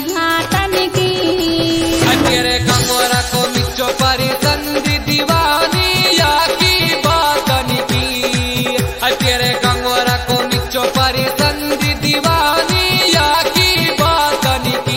Hutton की। तेरे कंगोरा को मिचो परी संधि दीवानी या की बातन की। तेरे कंगोरा को मिचो परी संधि दीवानी या की बातन की।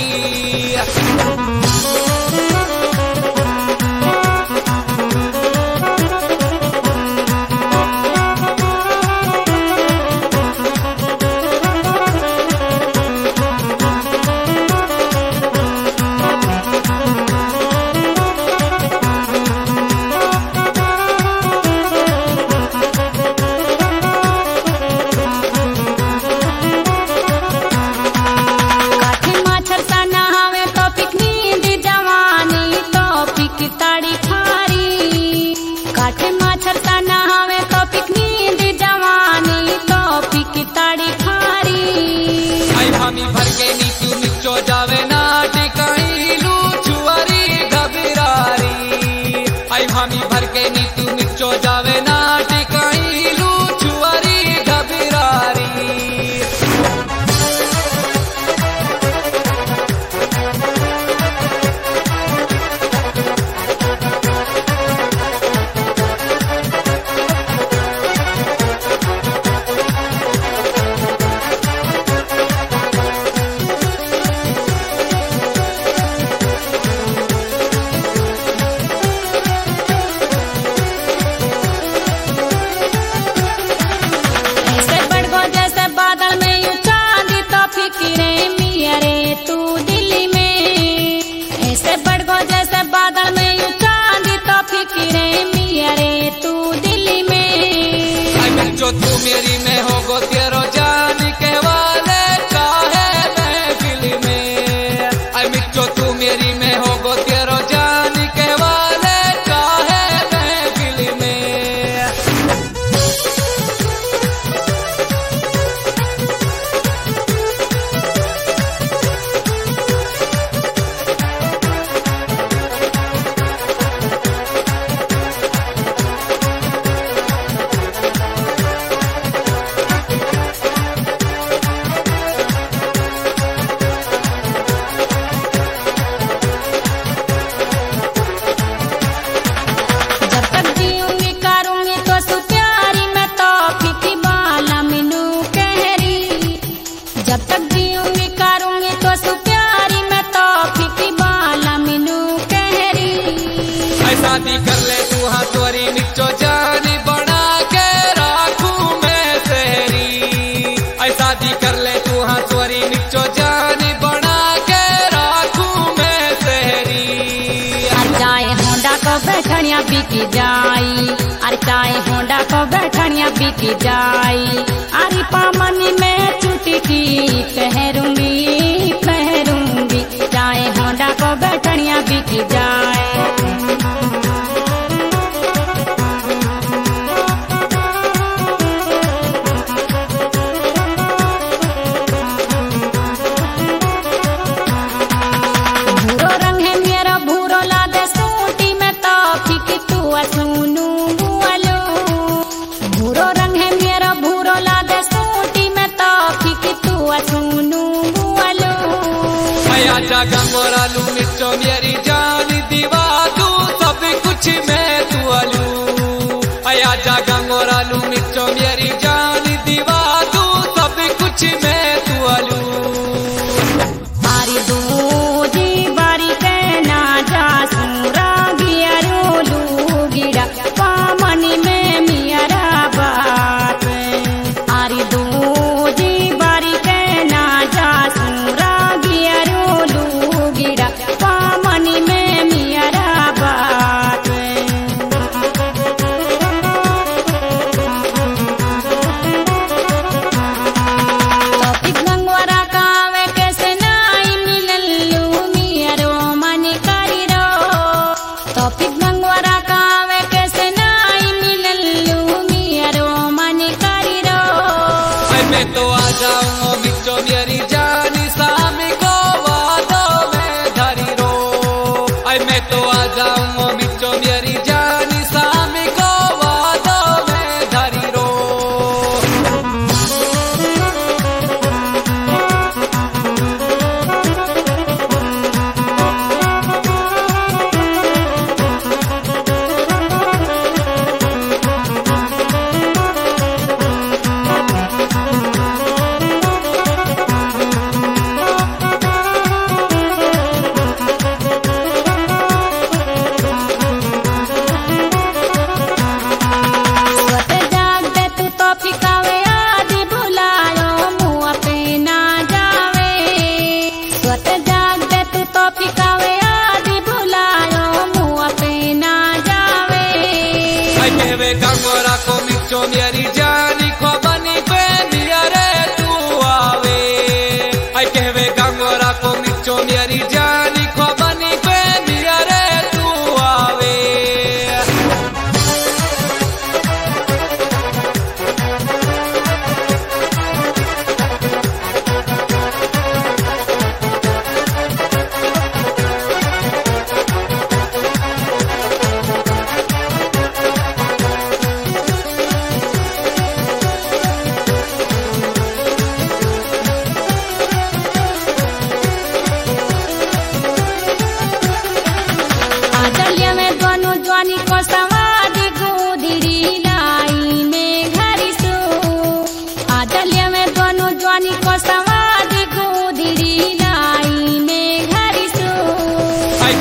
हामी भर के नीचू मिचो जावे ना टिकाई लू छुआरी घबरारी। आई हामी भर के नीचू मिचो जावे ना टिकाई लू छुआरी घबरारी। जो तू मेरी में होगो तेरो जान के वाले काहे महफिल में। आई मिचो तू मेरी में होगो तेरो जान के वाले काहे महफिल में। शादी कर ले तू हाँ तोरी मिचो जानी बना के राखू मैं तेरी। ऐ शादी कर ले तू हाँ तोरी मिचो जानी बना के राखू मैं तेरी। अरे चाहे होंडा को बैठनिया बिकी जाई। अरे चाहे होंडा को बैठनिया बिकी जाई। अरे पामनी में चुटकी पहरूंगी पहरूंगी। चाहे होंडा को बैठनिया बिकी जाए। आजा गंगोरा लू मिचो मेरी जान दीवा तू सब कुछ मैं तू अलू। आजा गंगोरा लू मिचो मेरी जान दीवा तू सब कुछ मैं तू अलू। आरी दूजी बारी कहना जा सूरा गिया रोलू गिरा पामनी में मियारा बात। आरी दूजी बारी कहना जा सूरा गिया रोलू गिरा पामनी में मियारा बात। मैं तो आ जाऊंगा मिचो मेरी जानी सामी को वादों में धरी रो। मैं तो आ जाऊंगा मिचो मेरी जानी सामी को वादों में धरी रो।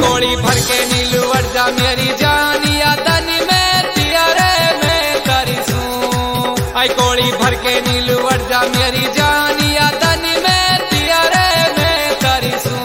गोली भर के नीलू अड़ जा मेरी जानिया तन में तियारे में करिसूं। आई गोली भर के नीलू अड़ जा मेरी जानिया तन में तियारे में करिसूं।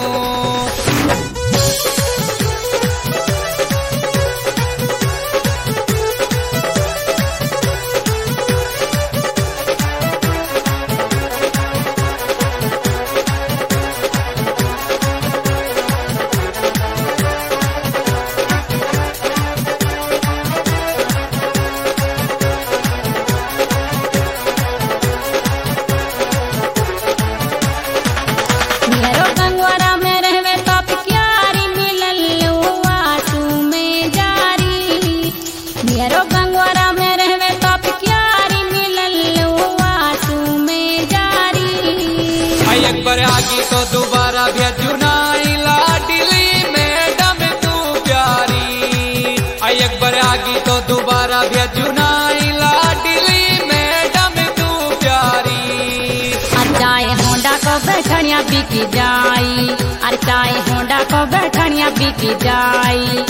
एक बार आगी तो दोबारा भेजू नाई लाडली मैडम तू प्यारी। आई एक बार आगी तो दोबारा भेजू नाई लाडली मैडम तू प्यारी। चाहे होंडा को बैठनिया बिकी जाई, अरे चाहे होंडा को बैठनिया बिकी जाई।